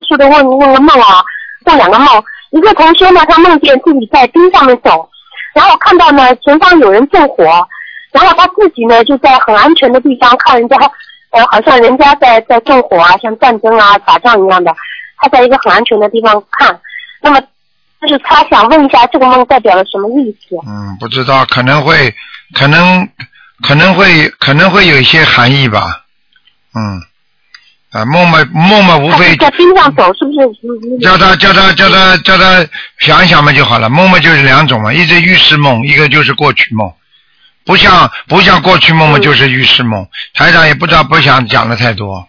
速的问个梦啊，做两个梦。一个同学呢，他梦见自己在冰上面走，然后看到呢前方有人救火，然后他自己呢就在很安全的地方看人家，好像人家在救火啊，像战争啊、打仗一样的，他在一个很安全的地方看。那么就是他想问一下，这个梦代表了什么意思？ 不知道，可能会有一些含义吧。梦嘛无非在冰上走，是不是？ 叫他想一想嘛就好了。梦嘛就是两种嘛，一个预示梦，一个就是过去梦。不像过去梦嘛就是预示梦。台长也不想讲的太多。